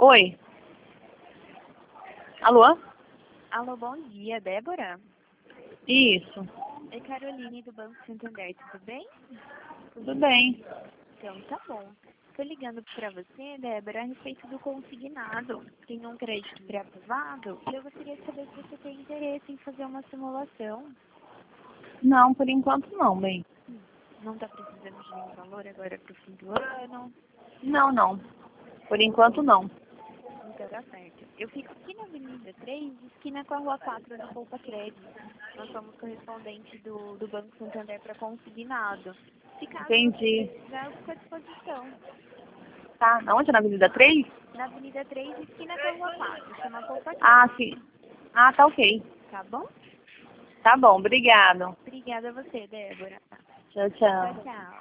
Oi. Alô? Alô, bom dia, Débora? Isso. É Caroline do Banco Santander, tudo bem? Tudo bem. Então, tá bom. Estou ligando para você, Débora, a respeito do consignado. Tem um crédito pré-aprovado e eu gostaria de saber se você tem interesse em fazer uma simulação. Não, por enquanto não, bem. Não está precisando de nenhum valor agora para o fim do ano? Não. Por enquanto não. Então tá certo. Eu fico aqui na Avenida 3, esquina com a Rua 4 da Poupa Crédito. Nós somos correspondente do Banco Santander para consignado. Se caso Entendi. você quiser, eu fico à disposição. Tá, onde? Na Avenida 3? Na Avenida 3, esquina com a Rua 4, chama Poupa Ah, Crédito. sim. Ah, tá ok. Tá bom? Tá bom, obrigado. Obrigada a você, Débora. Tchau, Tchau, tchau. tchau.